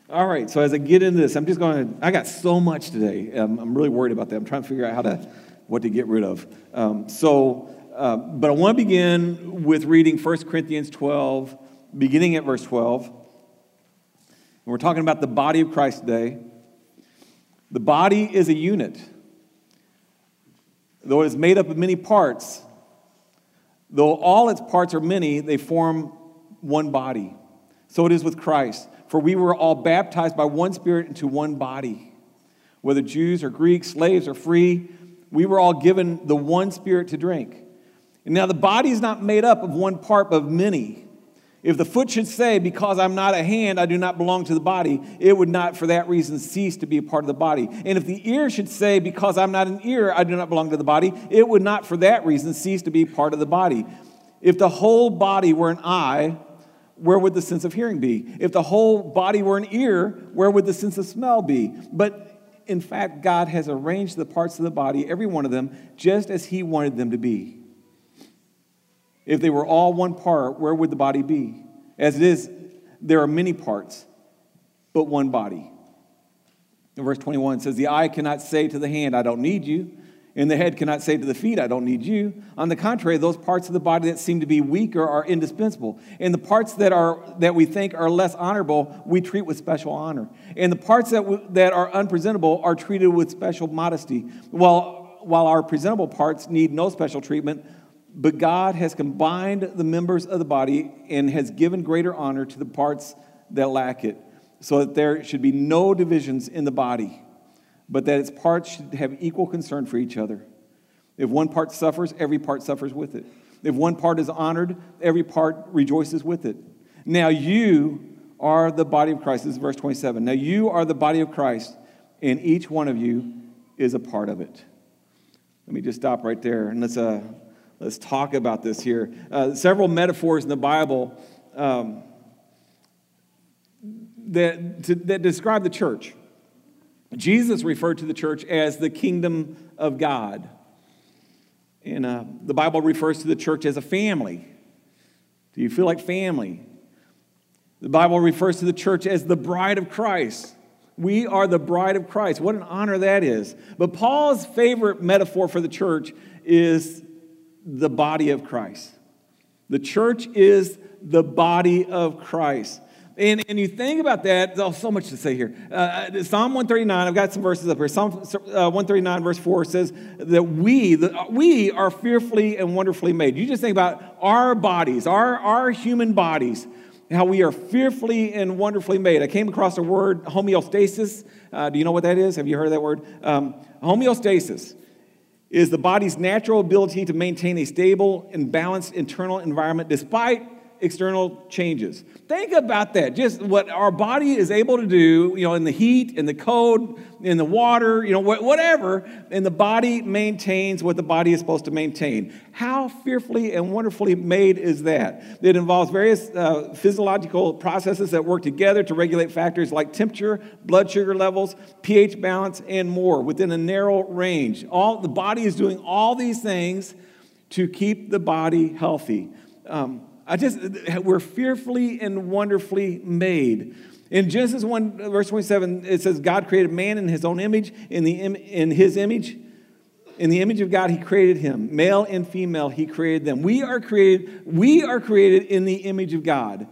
All right, so as I get into this, I got so much today. I'm really worried about that. I'm trying to figure out what to get rid of. But I want to begin with reading 1 Corinthians 12, beginning at verse 12. And we're talking about the body of Christ today. The body is a unit. Though it is made up of many parts, though all its parts are many, they form one body. So it is with Christ. For we were all baptized by one Spirit into one body. Whether Jews or Greeks, slaves or free, we were all given the one Spirit to drink. And now the body is not made up of one part, but of many. If the foot should say, because I'm not a hand, I do not belong to the body, it would not for that reason cease to be a part of the body. And if the ear should say, because I'm not an ear, I do not belong to the body, it would not for that reason cease to be part of the body. If the whole body were an eye, where would the sense of hearing be? If the whole body were an ear, where would the sense of smell be? But in fact, God has arranged the parts of the body, every one of them, just as He wanted them to be. If they were all one part, where would the body be? As it is, there are many parts, but one body. In verse 21 says, the eye cannot say to the hand, I don't need you. And the head cannot say to the feet, I don't need you. On the contrary, those parts of the body that seem to be weaker are indispensable. And the parts that we think are less honorable, we treat with special honor. And the parts that are unpresentable are treated with special modesty. While our presentable parts need no special treatment, but God has combined the members of the body and has given greater honor to the parts that lack it, so that there should be no divisions in the body, but that its parts should have equal concern for each other. If one part suffers, every part suffers with it. If one part is honored, every part rejoices with it. Now you are the body of Christ. This is verse 27. Now you are the body of Christ, and each one of you is a part of it. Let me just stop right there, and let's talk about this here. Several metaphors in the Bible that describe the church. Jesus referred to the church as the kingdom of God. And the Bible refers to the church as a family. Do you feel like family? The Bible refers to the church as the bride of Christ. We are the bride of Christ. What an honor that is. But Paul's favorite metaphor for the church is the body of Christ. The church is the body of Christ. And you think about that, there's so much to say here. Psalm 139, I've got some verses up here. Psalm 139 verse 4 says that we are fearfully and wonderfully made. You just think about our bodies, our human bodies, how we are fearfully and wonderfully made. I came across the word homeostasis. Do you know what that is? Have you heard of that word? Homeostasis is the body's natural ability to maintain a stable and balanced internal environment despite external changes. Think about that. Just what our body is able to do, in the heat, in the cold, in the water, whatever, and the body maintains what the body is supposed to maintain. How fearfully and wonderfully made is that? It involves various physiological processes that work together to regulate factors like temperature, blood sugar levels, pH balance, and more within a narrow range. The body is doing all these things to keep the body healthy. We're fearfully and wonderfully made. In Genesis 1, verse 27, it says, God created man in His own image. In His image, in the image of God, He created him. Male and female, He created them. We are created in the image of God.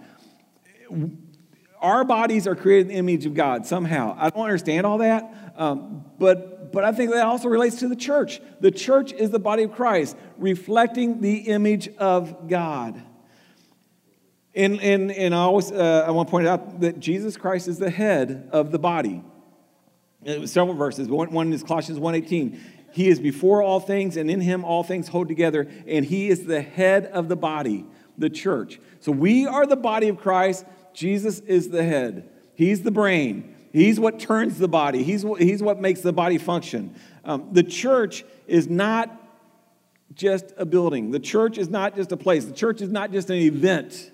Our bodies are created in the image of God somehow. I don't understand all that, but I think that also relates to the church. The church is the body of Christ, reflecting the image of God. And I want to point out that Jesus Christ is the head of the body. Several verses. One is Colossians 1:18. He is before all things, and in Him all things hold together, and He is the head of the body, the church. So we are the body of Christ. Jesus is the head. He's the brain. He's what turns the body. He's what makes the body function. The church is not just a building. The church is not just a place. The church is not just an event.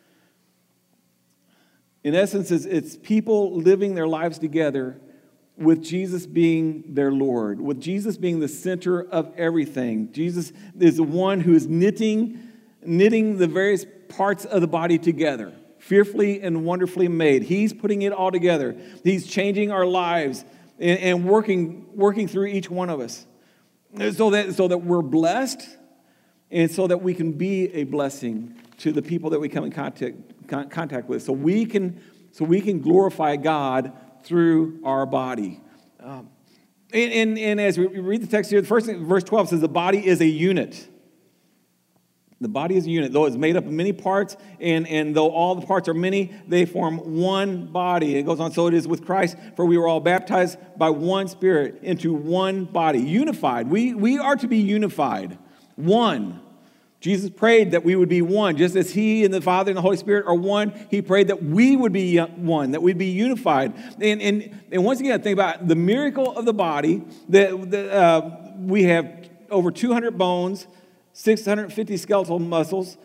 In essence, it's people living their lives together with Jesus being their Lord, with Jesus being the center of everything. Jesus is the one who is knitting the various parts of the body together fearfully and wonderfully made. He's putting it all together. He's changing our lives and working through each one of us so that we're blessed and so that we can be a blessing to the people that we come in contact with. So we can glorify God through our body. And as we read the text here, the first thing, verse 12 says the body is a unit. The body is a unit. Though it's made up of many parts, and though all the parts are many, they form one body. It goes on, so it is with Christ, for we were all baptized by one Spirit into one body. Unified. We are to be unified. One. Jesus prayed that we would be one. Just as He and the Father and the Holy Spirit are one, He prayed that we would be one, that we'd be unified. And once again, think about the miracle of the body. That we have over 200 bones, 650 skeletal muscles,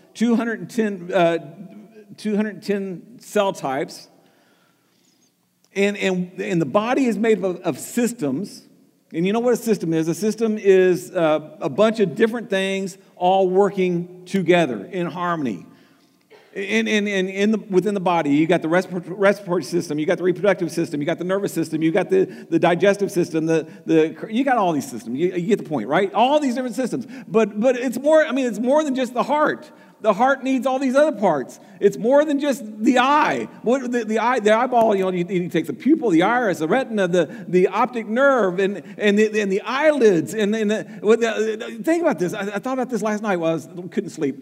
210 cell types. And the body is made of systems. And you know what a system is? A system is a bunch of different things all working together in harmony. Within the body, you got the respiratory system, you got the reproductive system, you got the nervous system, you got the digestive system, you got all these systems. You get the point, right? All these different systems. But it's more. I mean, it's more than just the heart. The heart needs all these other parts. It's more than just the eye. The eyeball. You take the pupil, the iris, the retina, the optic nerve, and the eyelids. Think about this. I thought about this last night while I couldn't sleep.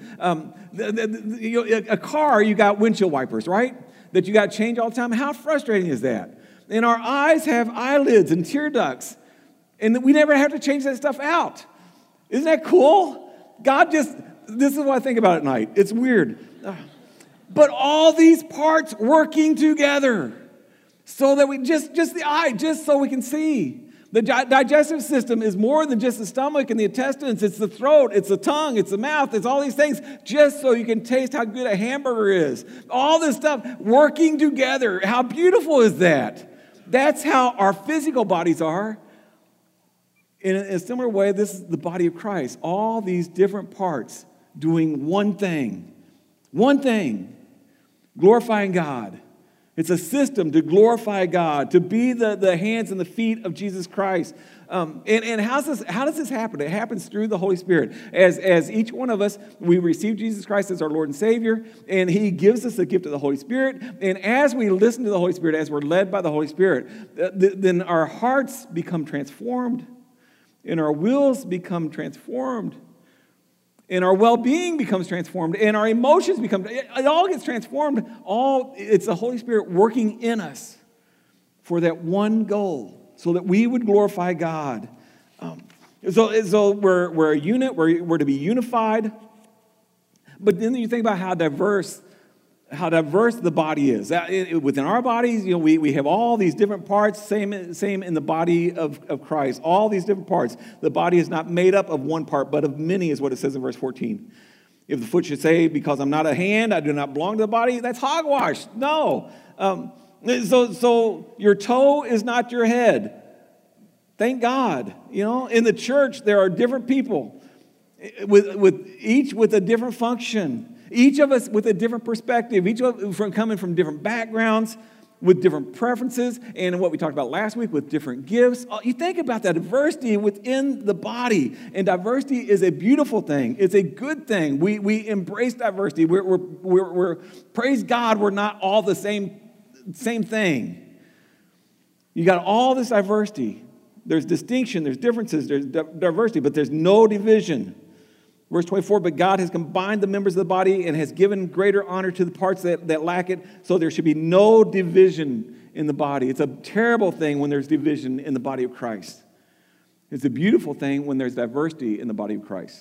A car, you got windshield wipers, right? That you got to change all the time. How frustrating is that? And our eyes have eyelids and tear ducts, and we never have to change that stuff out. Isn't that cool? This is what I think about at night. It's weird. But all these parts working together so that we just the eye, just so we can see. The digestive system is more than just the stomach and the intestines. It's the throat, it's the tongue, it's the mouth, it's all these things just so you can taste how good a hamburger is. All this stuff working together. How beautiful is that? That's how our physical bodies are. In a similar way, this is the body of Christ. All these different parts doing one thing, glorifying God. It's a system to glorify God, to be the hands and the feet of Jesus Christ. And how does this happen? It happens through the Holy Spirit. As each one of us, we receive Jesus Christ as our Lord and Savior, and He gives us the gift of the Holy Spirit. And as we listen to the Holy Spirit, as we're led by the Holy Spirit, then our hearts become transformed, and our wills become transformed, and our well-being becomes transformed, and our emotions it all gets transformed. It's the Holy Spirit working in us for that one goal, so that we would glorify God. So we're a unit, we're to be unified. But then you think about how diverse the body is. Within our bodies, we have all these different parts, same in the body of Christ. All these different parts. The body is not made up of one part, but of many, is what it says in verse 14. If the foot should say, because I'm not a hand, I do not belong to the body, that's hogwash. No. So your toe is not your head. Thank God. In the church, there are different people with each with a different function. Each of us with a different perspective, each of us coming from different backgrounds, with different preferences, and what we talked about last week with different gifts. You think about that diversity within the body, and diversity is a beautiful thing. It's a good thing. We embrace diversity. We're praise God, we're not all the same thing. You got all this diversity. There's distinction, there's differences, there's diversity, but there's no division. Verse 24, but God has combined the members of the body and has given greater honor to the parts that lack it, so there should be no division in the body. It's a terrible thing when there's division in the body of Christ. It's a beautiful thing when there's diversity in the body of Christ.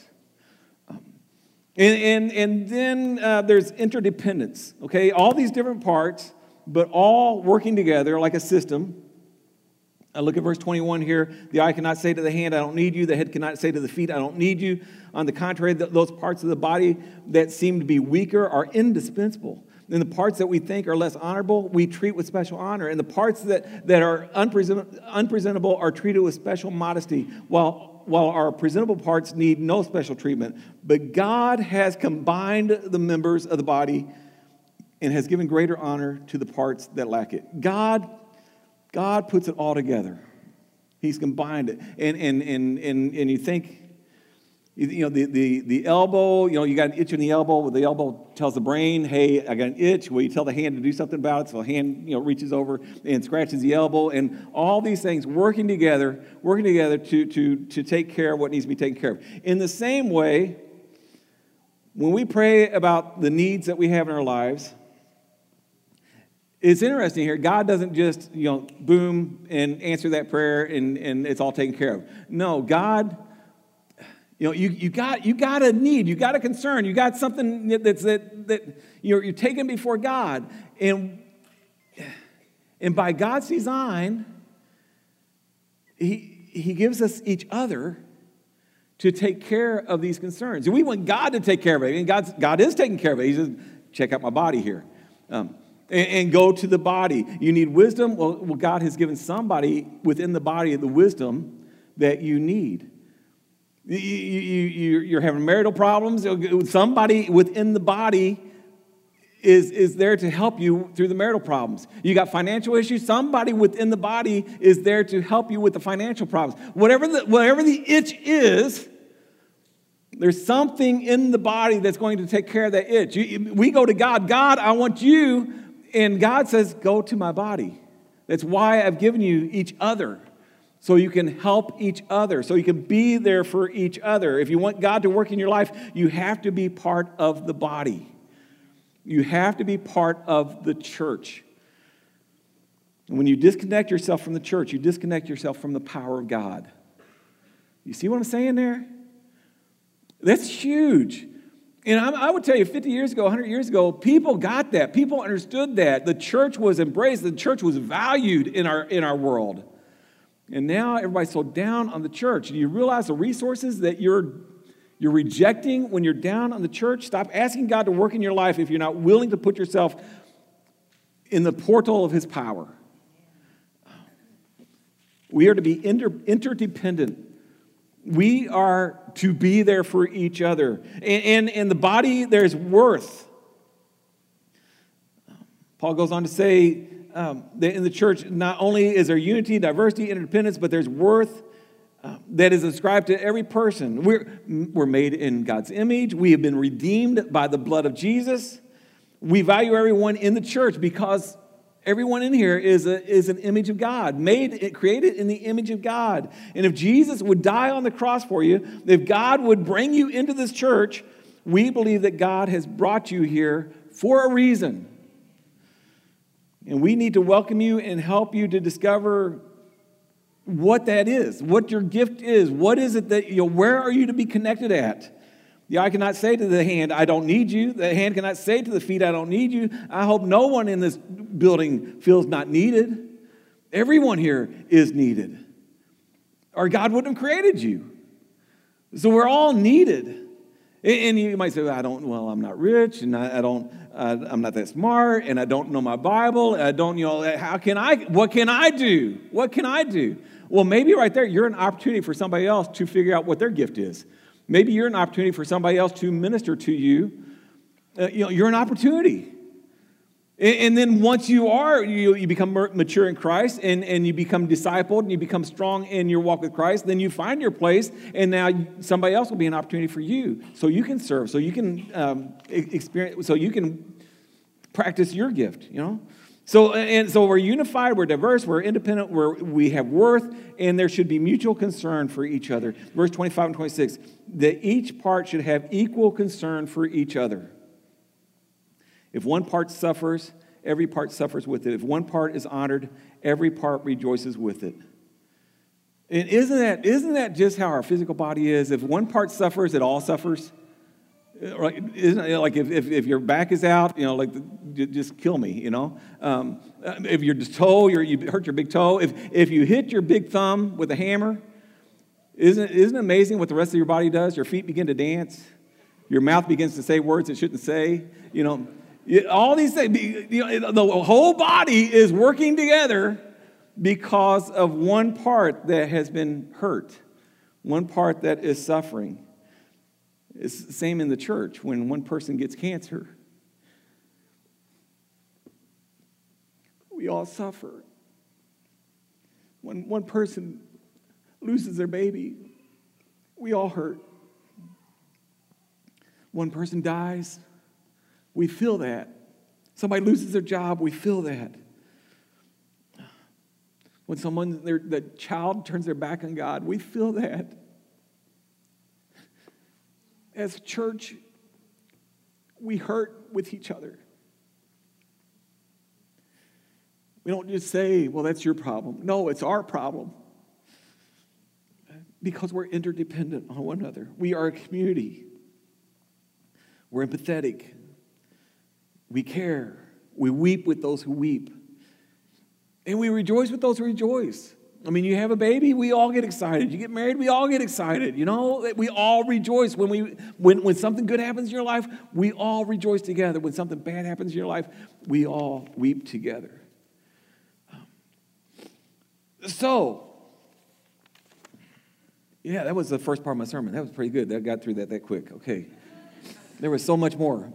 And then there's interdependence, okay? All these different parts, but all working together like a system. Look at verse 21 here. The eye cannot say to the hand, I don't need you. The head cannot say to the feet, I don't need you. On the contrary, those parts of the body that seem to be weaker are indispensable. And the parts that we think are less honorable, we treat with special honor. And the parts that are unpresentable are treated with special modesty, while our presentable parts need no special treatment. But God has combined the members of the body and has given greater honor to the parts that lack it. God puts it all together. He's combined it. And you think, the elbow, you got an itch in the elbow. Well, the elbow tells the brain, hey, I got an itch. Well, you tell the hand to do something about it. So the hand, reaches over and scratches the elbow. And all these things working together to take care of what needs to be taken care of. In the same way, when we pray about the needs that we have in our lives, it's interesting here. God doesn't just, boom, and answer that prayer and it's all taken care of. No, God, you got a need, you got a concern, you got something that you're taking before God, and by God's design, He gives us each other to take care of these concerns. And we want God to take care of it, and God is taking care of it. He says, check out my body here. And go to the body. You need wisdom? Well, God has given somebody within the body the wisdom that you need. You're having marital problems. Somebody within the body is there to help you through the marital problems. You got financial issues. Somebody within the body is there to help you with the financial problems. Whatever the itch is, there's something in the body that's going to take care of that itch. We go to God. God, I want you. And God says, go to my body. That's why I've given you each other. So you can help each other. So you can be there for each other. If you want God to work in your life, you have to be part of the body. You have to be part of the church. And when you disconnect yourself from the church, you disconnect yourself from the power of God. You see what I'm saying there? That's huge. And I would tell you, 50 years ago, 100 years ago, people got that. People understood that. The church was embraced. The church was valued in our world. And now everybody's so down on the church. Do you realize the resources that you're rejecting when you're down on the church? Stop asking God to work in your life if you're not willing to put yourself in the portal of His power. We are to be interdependent. We are to be there for each other. And in the body, there's worth. Paul goes on to say that in the church, not only is there unity, diversity, interdependence, but there's worth that is ascribed to every person. We're made in God's image. We have been redeemed by the blood of Jesus. We value everyone in the church because everyone in here is an image of God, created in the image of God. And if Jesus would die on the cross for you, if God would bring you into this church, we believe that God has brought you here for a reason. And we need to welcome you and help you to discover what that is, what your gift is. What is it that, where are you to be connected at? The eye cannot say to the hand, I don't need you. The hand cannot say to the feet, I don't need you. I hope no one in this building feels not needed. Everyone here is needed. Or God wouldn't have created you. So we're all needed. And you might say, well, I'm not rich, and I'm not that smart, and I don't know my Bible, and I don't, what can I do? What can I do? Well, maybe right there, you're an opportunity for somebody else to figure out what their gift is. Maybe you're an opportunity for somebody else to minister to you. You're an opportunity. And then once you become mature in Christ and you become discipled and you become strong in your walk with Christ, then you find your place, and now somebody else will be an opportunity for you. So you can serve, so you can experience, so you can practice your gift, So we're unified, we're diverse, we're independent, we have worth, and there should be mutual concern for each other. Verse 25 and 26, that each part should have equal concern for each other. If one part suffers, every part suffers with it. If one part is honored, every part rejoices with it. And isn't that just how our physical body is? If one part suffers, it all suffers. Isn't it like if your back is out, just kill me, If your toe, you hurt your big toe. If you hit your big thumb with a hammer, isn't it amazing what the rest of your body does? Your feet begin to dance. Your mouth begins to say words it shouldn't say. All these things. The whole body is working together because of one part that has been hurt, one part that is suffering. It's the same in the church when one person gets cancer. we all suffer. When one person loses their baby, we all hurt. One person dies, we feel that. Somebody loses their job, we feel that. When the child turns their back on God, we feel that. As a church, we hurt with each other. We don't just say, well, that's your problem. No, it's our problem. Because we're interdependent on one another. We are a community. We're empathetic. We care. We weep with those who weep. And we rejoice with those who rejoice. I mean, you have a baby, we all get excited. You get married, we all get excited. You know, we all rejoice. When something good happens in your life, we all rejoice together. When something bad happens in your life, we all weep together. Yeah, that was the first part of my sermon. That was pretty good. I got through that quick. Okay. There was so much more.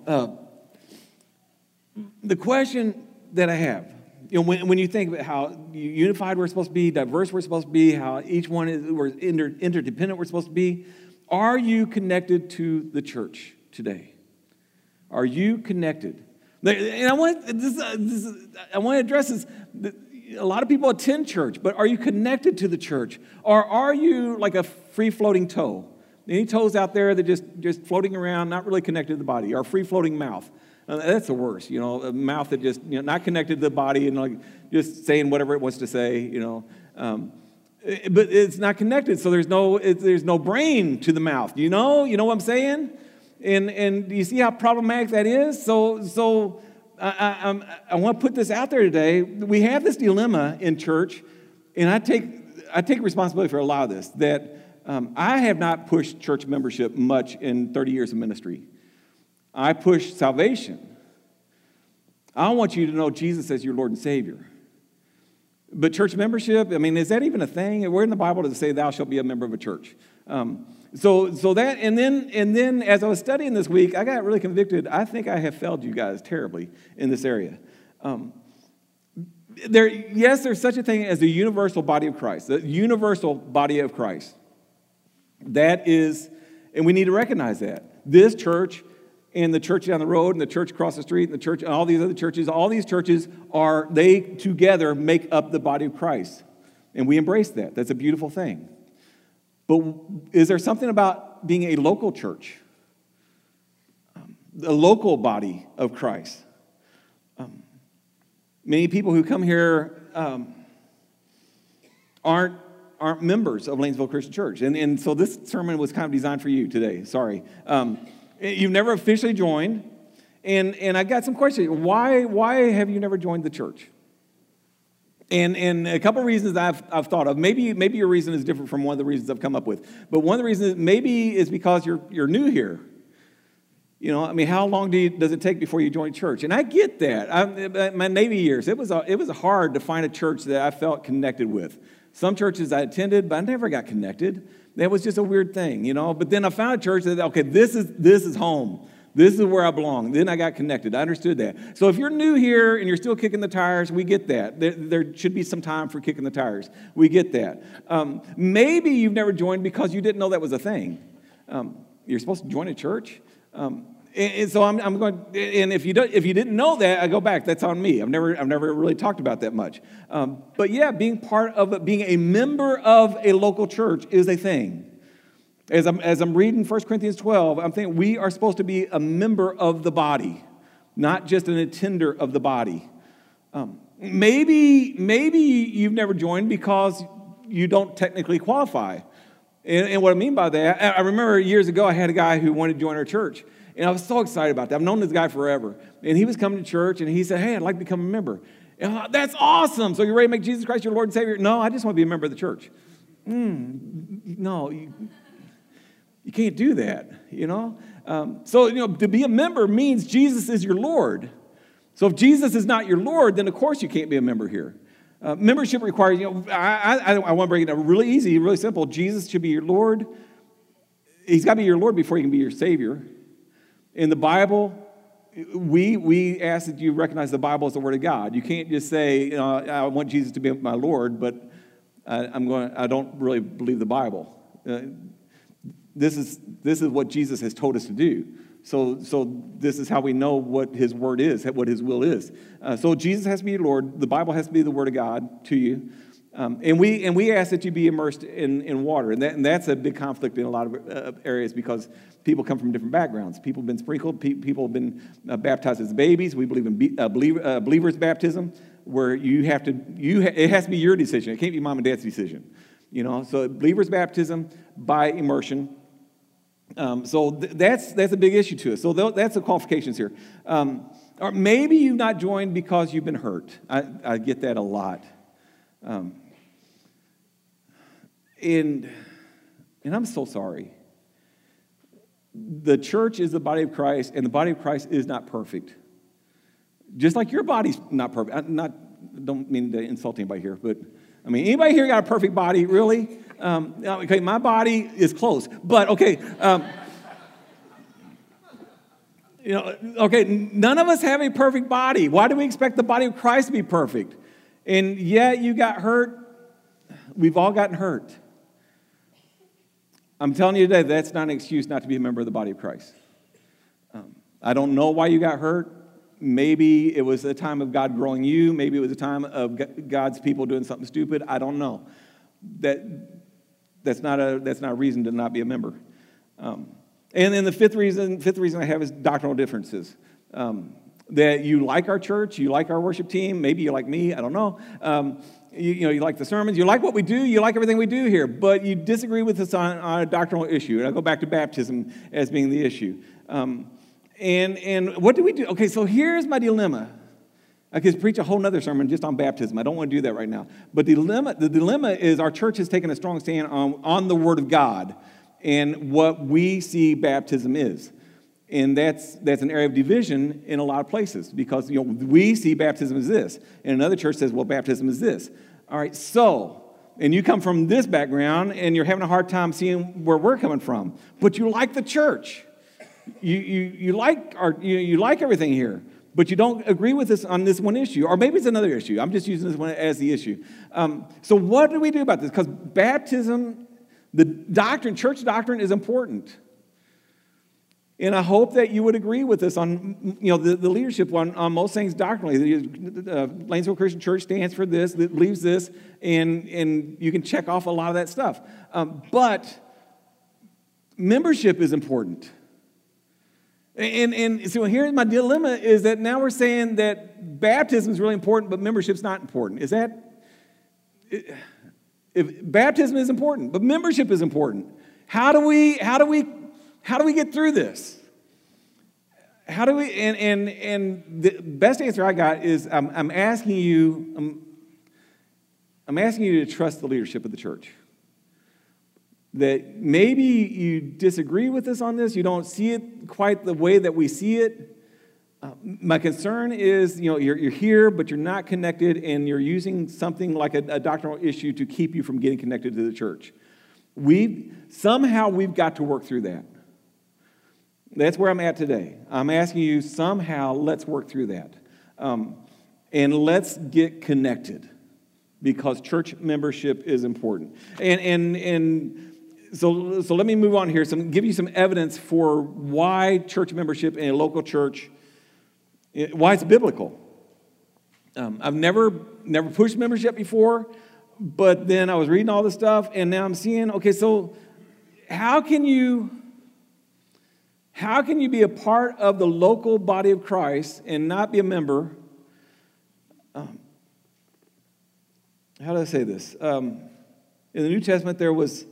The question that I have, when you think about how unified we're supposed to be, diverse we're supposed to be, how each one we're interdependent we're supposed to be, are you connected to the church today? Are you connected? And I want to address this. A lot of people attend church, but are you connected to the church? Or are you like a free-floating toe? Any toes out there that just floating around, not really connected to the body, or a free-floating mouth? That's the worst, a mouth that just, not connected to the body and like just saying whatever it wants to say, but it's not connected, so there's no brain to the mouth, you know what I'm saying? And do you see how problematic that is? So I want to put this out there today. We have this dilemma in church, and I take responsibility for a lot of this, that I have not pushed church membership much in 30 years of ministry. I push salvation. I want you to know Jesus as your Lord and Savior. But church membership, is that even a thing? Where in the Bible does it say thou shalt be a member of a church? So that, and then as I was studying this week, I got really convicted. I think I have failed you guys terribly in this area. There's such a thing as the universal body of Christ. The universal body of Christ. That is, and we need to recognize that. This church and the church down the road and the church across the street and the church and all these other churches, all these churches they together make up the body of Christ. And we embrace that. That's a beautiful thing. But is there something about being a local church? The local body of Christ? Many people who come here aren't members of Lanesville Christian Church. And so this sermon was kind of designed for you today. Sorry. You've never officially joined. And I got some questions. Why have you never joined the church? And a couple of reasons I've thought of. Maybe your reason is different from one of the reasons I've come up with. But one of the reasons maybe is because you're new here. How long does it take before you join church? And I get that. My Navy years, it was hard to find a church that I felt connected with. Some churches I attended, but I never got connected. That was just a weird thing, But then I found a church that, okay, this is home. This is where I belong. Then I got connected. I understood that. So if you're new here and you're still kicking the tires, we get that. There should be some time for kicking the tires. We get that. Maybe you've never joined because you didn't know that was a thing. You're supposed to join a church. And so I'm going. And if you didn't know that, I go back. That's on me. I've never really talked about that much. But yeah, being a member of a local church is a thing. As I'm reading 1 Corinthians 12, I'm thinking we are supposed to be a member of the body, not just an attender of the body. Maybe you've never joined because you don't technically qualify. And what I mean by that, I remember years ago I had a guy who wanted to join our church, and I was so excited about that. I've known this guy forever. And he was coming to church, and he said, hey, I'd like to become a member. And I thought, that's awesome. So you're ready to make Jesus Christ your Lord and Savior? No, I just want to be a member of the church. No, you can't do that, So, to be a member means Jesus is your Lord. So if Jesus is not your Lord, then of course you can't be a member here. Membership requires, I want to break it down really easy, really simple. Jesus should be your Lord. He's got to be your Lord before he can be your Savior. In the Bible, we ask that you recognize the Bible as the Word of God. You can't just say, I want Jesus to be my Lord, but I don't really believe the Bible. This is what Jesus has told us to do. So this is how we know what His Word is, what His will is. So Jesus has to be your Lord. The Bible has to be the Word of God to you. And we ask that you be immersed in water. And that's a big conflict in a lot of areas because people come from different backgrounds. People have been sprinkled. People have been baptized as babies. We believe in believer's baptism, where it has to be your decision. It can't be mom and dad's decision. So believer's baptism by immersion. So that's a big issue to us. So that's the qualifications here. Or maybe you've not joined because you've been hurt. I get that a lot. And I'm so sorry. The church is the body of Christ, and the body of Christ is not perfect. Just like your body's not perfect. Don't mean to insult anybody here, but anybody here got a perfect body, really? Okay, my body is close, but okay. Okay, none of us have a perfect body. Why do we expect the body of Christ to be perfect? And yet you got hurt. We've all gotten hurt. I'm telling you today, that's not an excuse not to be a member of the body of Christ. I don't know why you got hurt. Maybe it was a time of God growing you. Maybe it was a time of God's people doing something stupid. I don't know. That's not a reason to not be a member. And then the fifth reason I have is doctrinal differences. That you like our church, you like our worship team, maybe you like me, I don't know. You like the sermons, you like what we do, you like everything we do here, but you disagree with us on a doctrinal issue. And I'll go back to baptism as being the issue. And what do we do? Okay, so here's my dilemma. I could preach a whole other sermon just on baptism. I don't want to do that right now. But the dilemma is our church has taken a strong stand on the Word of God and what we see baptism is. And that's an area of division in a lot of places because we see baptism as this. And another church says, well, baptism is this. All right, and you come from this background and you're having a hard time seeing where we're coming from. But you like the church. You like everything here. But you don't agree with us on this one issue. Or maybe it's another issue. I'm just using this one as the issue. So what do we do about this? Because baptism, the doctrine, church doctrine is important. And I hope that you would agree with us on, the leadership on most things doctrinally. Lanesville Christian Church stands for this, that believes this, and you can check off a lot of that stuff. But membership is important. And so here's my dilemma is that now we're saying that baptism is really important, but membership's not important. If baptism is important, but membership is important. How do we get through this? How do we? And the best answer I got is I'm asking you to trust the leadership of the church. That maybe you disagree with us on this. You don't see it quite the way that we see it. My concern is, you're here, but you're not connected, and you're using something like a doctrinal issue to keep you from getting connected to the church. We've got to work through that. That's where I'm at today. I'm asking you let's work through that. And let's get connected because church membership is important. So let me move on here. Give you some evidence for why church membership in a local church, why it's biblical. I've never pushed membership before, but then I was reading all this stuff, and now I'm seeing, okay, so how can you be a part of the local body of Christ and not be a member? How do I say this? In the New Testament, there was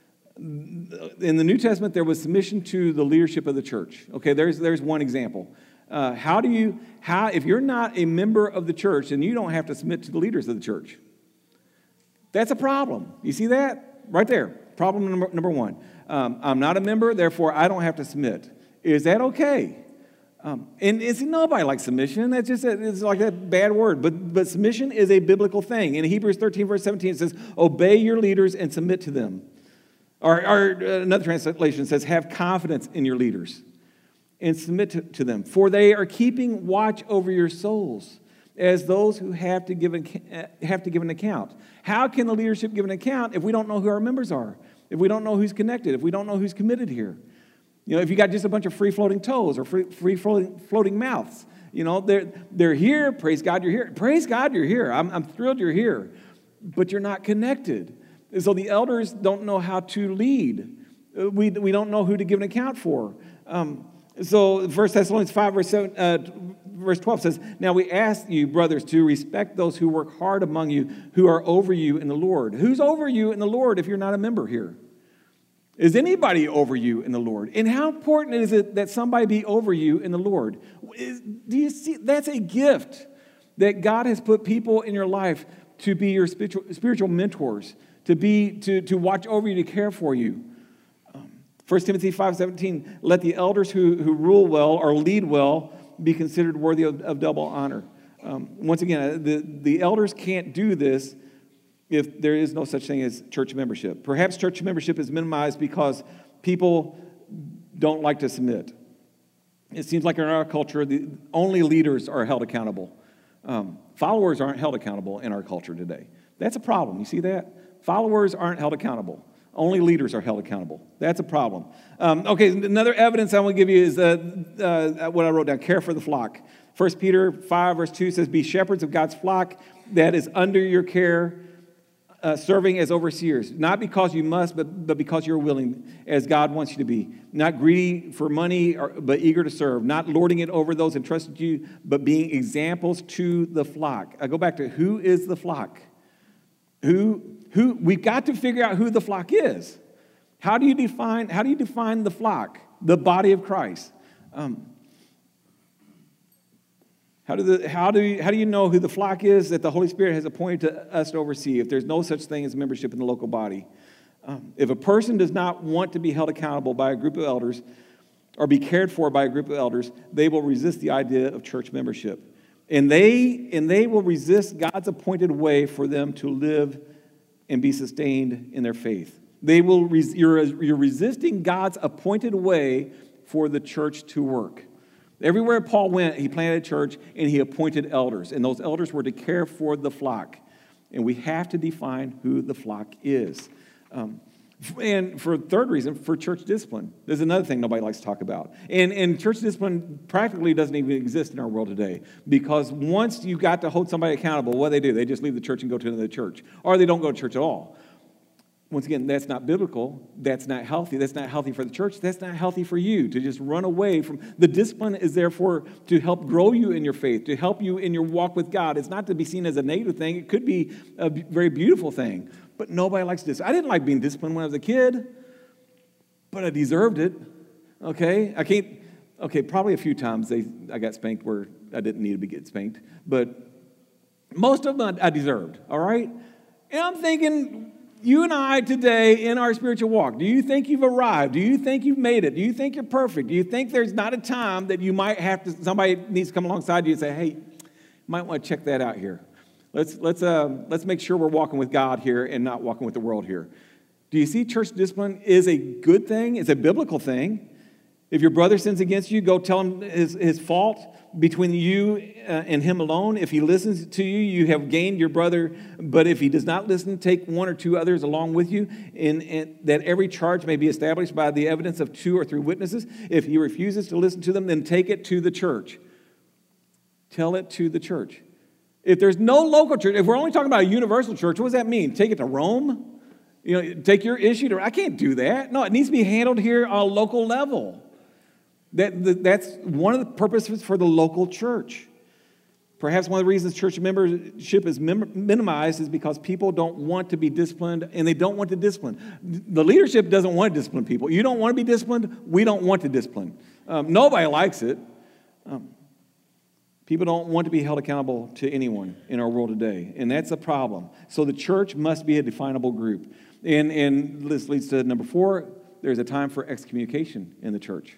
submission to the leadership of the church. Okay, there's one example. If you're not a member of the church, then you don't have to submit to the leaders of the church. That's a problem. You see that? Right there. Problem number one. I'm not a member, therefore I don't have to submit. Is that okay? And it's nobody likes submission. It's like that bad word. But submission is a biblical thing. In Hebrews 13, verse 17, it says, obey your leaders and submit to them. Or another translation says, have confidence in your leaders. and submit to them, for they are keeping watch over your souls as those who have to give an account. How can the leadership give an account if we don't know who our members are, if we don't know who's connected, if we don't know who's committed here? If you got just a bunch of free-floating toes or free-floating mouths, they're here. Praise God, you're here. Praise God, you're here. I'm thrilled you're here, but you're not connected. And so the elders don't know how to lead. We don't know who to give an account for. So 1 Thessalonians 5, verse 12 says, now we ask you, brothers, to respect those who work hard among you, who are over you in the Lord. Who's over you in the Lord if you're not a member here? Is anybody over you in the Lord? And how important is it that somebody be over you in the Lord? Do you see? That's a gift that God has put people in your life to be your spiritual mentors, to watch over you, to care for you. 1 Timothy 5:17, let the elders who rule well or lead well be considered worthy of double honor. Once again, the elders can't do this if there is no such thing as church membership. Perhaps church membership is minimized because people don't like to submit. It seems like in our culture, only leaders are held accountable. Followers aren't held accountable in our culture today. That's a problem. You see that? Followers aren't held accountable. Only leaders are held accountable. That's a problem. Okay, another evidence I want to give you is what I wrote down, care for the flock. 1 Peter 5, verse 2 says, be shepherds of God's flock that is under your care, serving as overseers, not because you must, but because you're willing, as God wants you to be. Not greedy for money, but eager to serve. Not lording it over those entrusted to you, but being examples to the flock. I go back to who is the flock? We've got to figure out who the flock is. How do you define the flock, the body of Christ? How do you know who the flock is that the Holy Spirit has appointed to us to oversee if there's no such thing as membership in the local body? If a person does not want to be held accountable by a group of elders or be cared for by a group of elders, they will resist the idea of church membership. And they will resist God's appointed way for them to live and be sustained in their faith. You're resisting God's appointed way for the church to work. Everywhere Paul went, he planted a church and he appointed elders. And those elders were to care for the flock. And we have to define who the flock is. And for a third reason, for church discipline. There's another thing nobody likes to talk about. And church discipline practically doesn't even exist in our world today. Because once you got to hold somebody accountable, what do? They just leave the church and go to another church. Or they don't go to church at all. Once again, that's not biblical. That's not healthy. That's not healthy for the church. That's not healthy for you to just run away from. The discipline is therefore to help grow you in your faith, to help you in your walk with God. It's not to be seen as a negative thing. It could be a very beautiful thing. But nobody likes this. I didn't like being disciplined when I was a kid, but I deserved it. Okay? Probably a few times I got spanked where I didn't need to get spanked. But most of them I deserved. All right? And I'm thinking, you and I today in our spiritual walk, do you think you've arrived? Do you think you've made it? Do you think you're perfect? Do you think there's not a time that you might have to, somebody needs to come alongside you and say, hey, you might want to check that out here. Let's make sure we're walking with God here and not walking with the world here. Do you see church discipline is a good thing? It's a biblical thing. If your brother sins against you, go tell him his fault between you and him alone. If he listens to you, you have gained your brother. But if he does not listen, take one or two others along with you, and that every charge may be established by the evidence of 2 or 3 witnesses. If he refuses to listen to them, then take it to the church. Tell it to the church. If there's no local church, if we're only talking about a universal church, what does that mean? Take it to Rome? Take your issue to, I can't do that. No, it needs to be handled here on a local level. That's one of the purposes for the local church. Perhaps one of the reasons church membership is minimized is because people don't want to be disciplined, and they don't want to discipline. The leadership doesn't want to discipline people. You don't want to be disciplined, we don't want to discipline. Nobody likes it. People don't want to be held accountable to anyone in our world today, and that's a problem. So the church must be a definable group. And this leads to number 4, there's a time for excommunication in the church.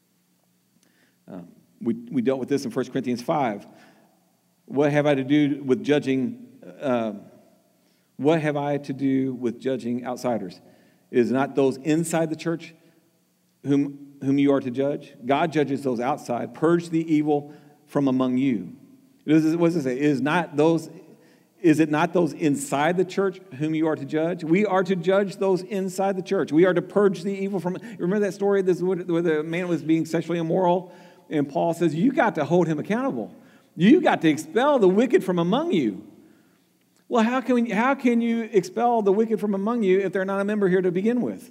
We dealt with this in 1 Corinthians 5. What have I to do with judging? What have I to do with judging outsiders? It is not those inside the church whom whom you are to judge? God judges those outside. Purge the evil from among you. What does it say? Is it not those inside the church whom you are to judge? We are to judge those inside the church. We are to purge the evil from. Remember that story where the man was being sexually immoral? And Paul says, you got to hold him accountable. You got to expel the wicked from among you. Well, how can you expel the wicked from among you if they're not a member here to begin with?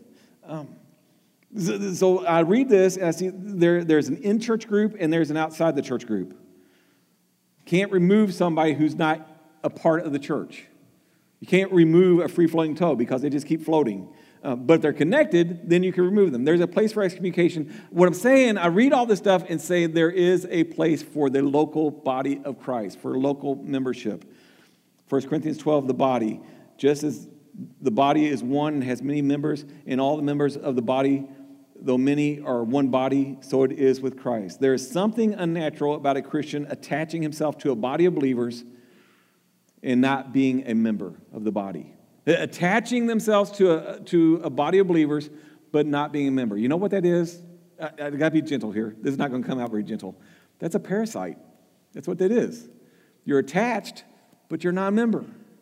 So I read this, and I see there's an in-church group and there's an outside the church group. Can't remove somebody who's not a part of the church. You can't remove a free-floating toe because they just keep floating. But if they're connected, then you can remove them. There's a place for excommunication. What I'm saying, I read all this stuff and say there is a place for the local body of Christ, for local membership. 1 Corinthians 12, the body. Just as the body is one and has many members, and all the members of the body, though many are one body, so it is with Christ. There is something unnatural about a Christian attaching himself to a body of believers and not being a member of the body. Attaching themselves to a body of believers, but not being a member. You know what that is? I got to be gentle here. This is not going to come out very gentle. That's a parasite. That's what that is. You're attached, but you're not a member.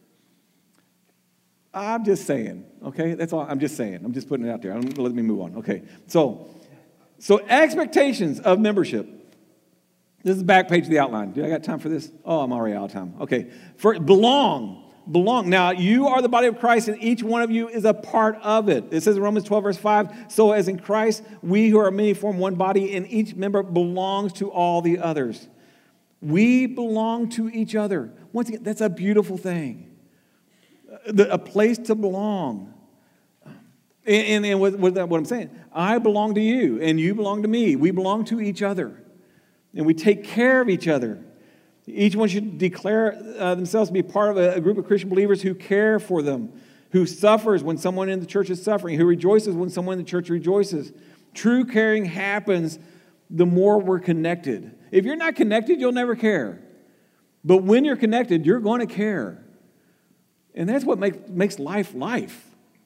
I'm just saying, okay? That's all I'm just saying. I'm just putting it out there. Let me move on. Okay. So expectations of membership. This is the back page of the outline. Do I got time for this? Oh, I'm already out of time. Okay. Belong. Now, you are the body of Christ, and each one of you is a part of it. It says in Romans 12, verse 5, so as in Christ, we who are many form one body, and each member belongs to all the others. We belong to each other. Once again, that's a beautiful thing. A place to belong. And what I'm saying, I belong to you, and you belong to me. We belong to each other, and we take care of each other. Each one should declare themselves to be part of a group of Christian believers who care for them, who suffers when someone in the church is suffering, who rejoices when someone in the church rejoices. True caring happens the more we're connected. If you're not connected, you'll never care. But when you're connected, you're going to care. And that's what makes life life.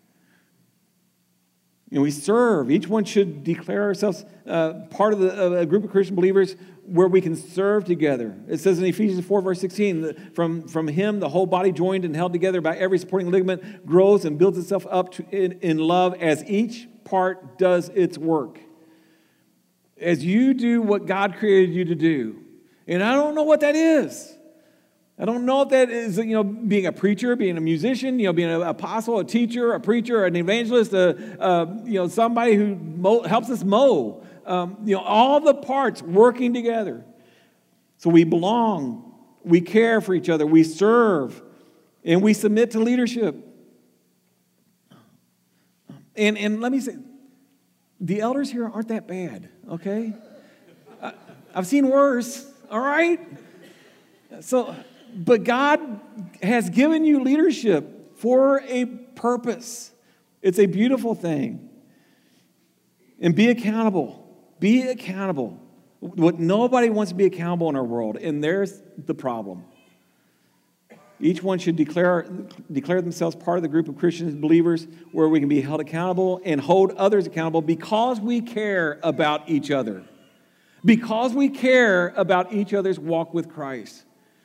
And we serve. Each one should declare ourselves part of a group of Christian believers where we can serve together. It says in Ephesians 4, verse 16, from him, the whole body joined and held together by every supporting ligament grows and builds itself up in love as each part does its work. As you do what God created you to do. And I don't know what that is. I don't know if that is, being a preacher, being a musician, being an apostle, a teacher, a preacher, an evangelist, somebody who helps us mow. All the parts working together. So we belong, we care for each other, we serve, and we submit to leadership. And let me say, the elders here aren't that bad, okay? I've seen worse, all right? But God has given you leadership for a purpose. It's a beautiful thing. And be accountable. Be accountable. What nobody wants to be accountable in our world, and there's the problem. Each one should declare themselves part of the group of Christian believers where we can be held accountable and hold others accountable because we care about each other. Because we care about each other's walk with Christ.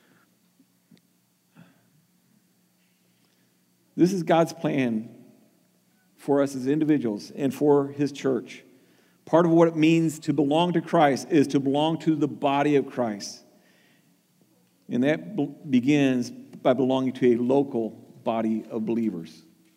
This is God's plan for us as individuals and for His church. Part of what it means to belong to Christ is to belong to the body of Christ. And that begins by belonging to a local body of believers.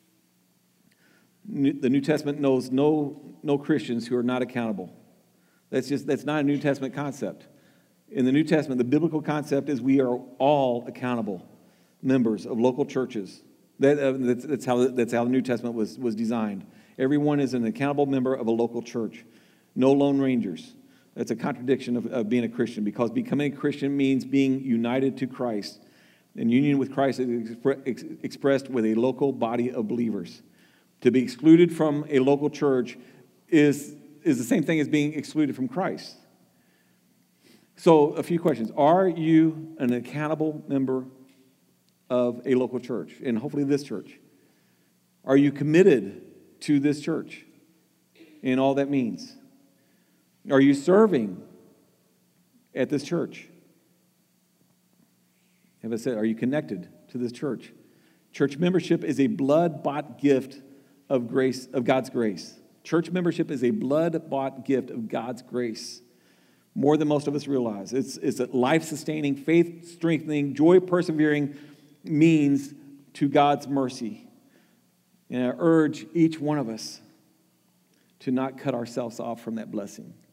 The New Testament knows no Christians who are not accountable. That's not a New Testament concept. In the New Testament, the biblical concept is we are all accountable members of local churches. That's how the New Testament was designed. Everyone is an accountable member of a local church. No lone rangers. That's a contradiction of being a Christian, because becoming a Christian means being united to Christ. And union with Christ is expressed with a local body of believers. To be excluded from a local church is the same thing as being excluded from Christ. So, a few questions. Are you an accountable member of a local church, and hopefully this church? Are you committed to this church and all that means? Are you serving at this church? Have I said, are you connected to this church? Church membership is a blood-bought gift of grace, of God's grace. Church membership is a blood-bought gift of God's grace. More than most of us realize. It's a life-sustaining, faith-strengthening, joy-persevering means to God's mercy. And I urge each one of us to not cut ourselves off from that blessing.